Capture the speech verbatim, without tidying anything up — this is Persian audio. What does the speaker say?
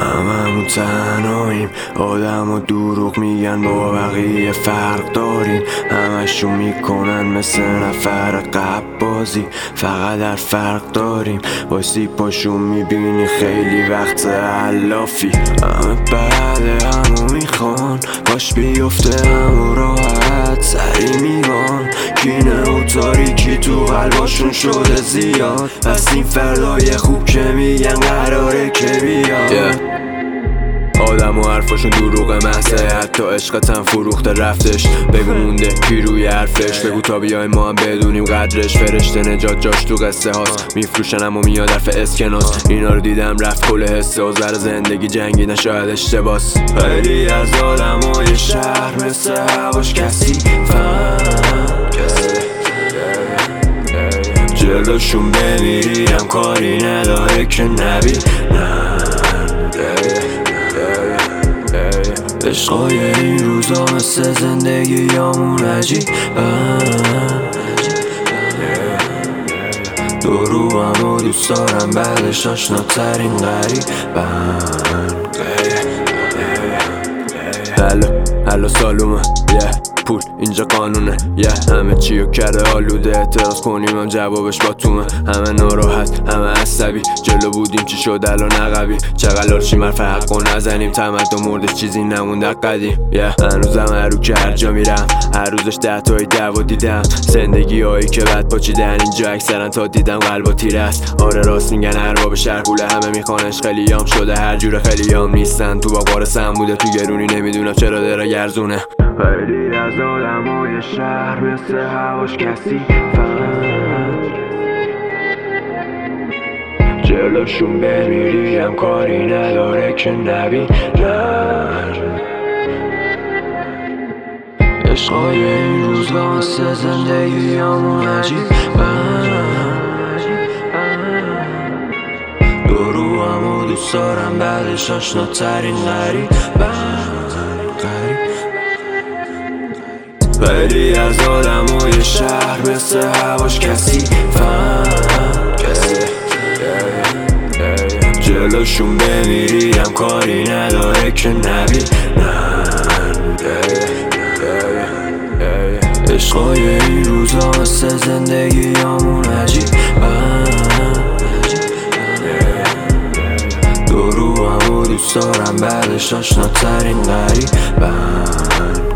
هممون تنهاییم، آدم و دروغ میگن با بقیه فرق داریم. همشون میکنن مثل نفر قبازی، فقط در فرق داریم. با سیپاشون میبینی خیلی وقت علافی. همه بعد همو میخوان، کاش بیفته همو راحت سری میگان. کینه و تاریکی تو قلباشون شده زیاد، پس این فردای خوب که میگن قراره که بیاد. yeah. آدم و حرفاشون دروغ محضه، حتی عشقتم فروخته رفتش. بگو مونده کی روی حرفش، بگو تا بیای ما هم بدونیم قدرش. فرشته نجات جاش تو قصه هاست، میفروشن اما میاد حرف اسکناس. اینا رو دیدم رفت کل حسه و زر زندگی جنگیدن شاید اشتباس. خیلی از آدمای شهر مثل هواش کسی فهم، جلوشون بمیریم کاری نداره که نبی نه. عشقای این روزا مثل زندگی یامون عجیبن. دو رو هم و دوست دارم بعدش آشناترین غریبن. هلو هلو سالومه yeah. پول اینجا قانونه yeah. همه چیو کرده آلوده، اعتراض کنیم هم جوابش با تومه. همه ناراحت همه عصبی، جلو بودیم چی شد الان عقبی. چقدر چی حرف حق و نزنیم، تمدن مرده چیزی نمونده قدیم yeah. هنوزم هر رو که هر جا میرم، هر روزش ده تای دعوا دیدم. زندگی هایی که بد پاچیدن اینجا اکثرا تا دیدم قلب و تیر است. آره راست میگن ارباب شهر پوله، همه میخوانش خیلیام شده هر جوره خیلیام نیستن. تو باقار سم بوده تو گرونی، نمیدونم چرا داره گرزونه. خیلی از آدمای شهر مثل هواش کسی فهم، جلوشون بمیریم کاری نداره که نبینن. عشقای این روزا مثل زندگی همون عجیبن. دو رو هم و دوست دارم بعدش آشناترین غریبن. خیلی از آدمای شهر مثل هواش کسی فهم، جلوشون بمیریم کاری نداره که نبینن. عشقای این روزا مثل زندگی همون عجیبن. دو رو هم و دوست دارم بعدش آشناترین غریبن.